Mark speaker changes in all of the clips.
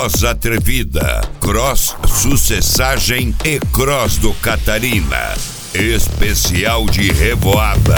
Speaker 1: Cross Atrevida, Cross Sucessagem e Cross do Catarina. Especial de revoada.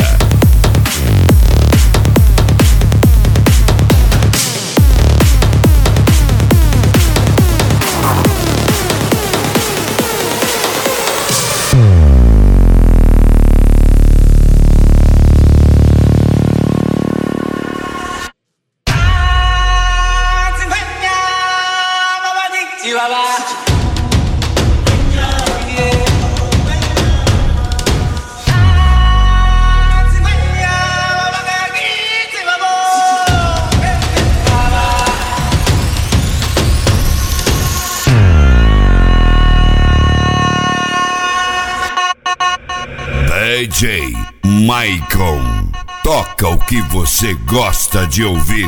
Speaker 1: DJ Maicon, toca o que você gosta de ouvir.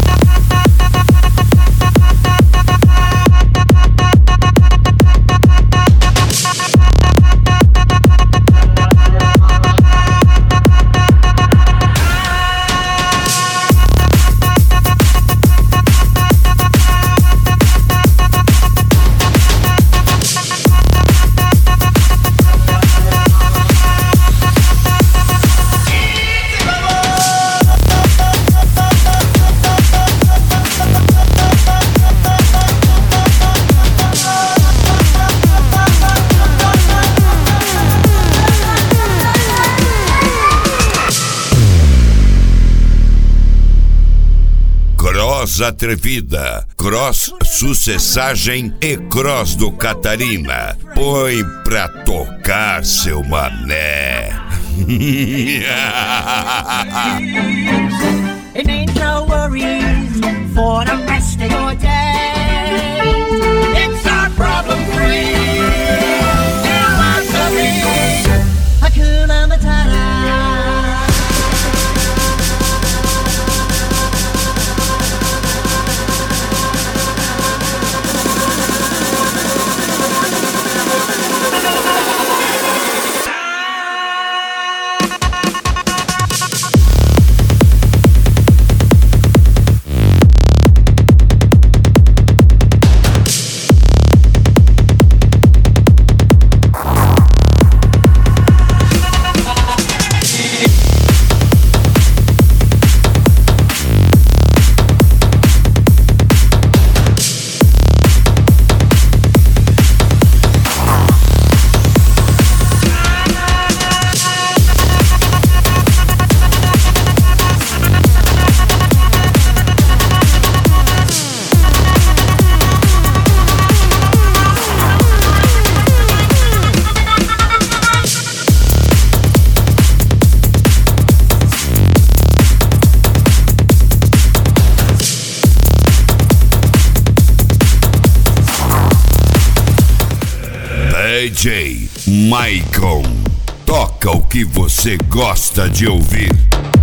Speaker 1: Cross Atrevida, Cross Sucessagem e Cross do Catarina. Põe pra tocar, seu mané.
Speaker 2: It ain't no worries for the rest of your day. It's our problem free. Now answer me. Hakuna Matata.
Speaker 1: DJ Maicon, toca o que você gosta de ouvir.